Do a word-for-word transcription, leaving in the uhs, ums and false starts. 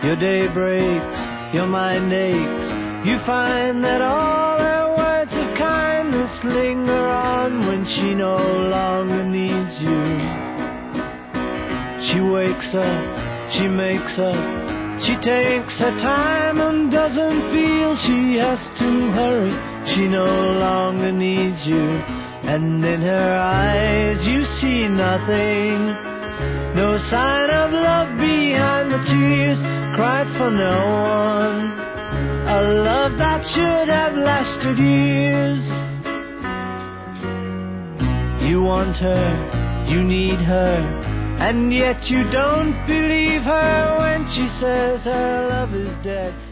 Your day breaks, your mind aches. You find that all her words of kindness linger on when she no longer needs you. She wakes up, she makes up, she takes her time and doesn't feel she has to hurry. She no longer needs you, and in her eyes you see nothing. No sign of love behind the tears cried for no one. A love that should have lasted years. You want her, you need her, and yet you don't believe her when she says her love is dead.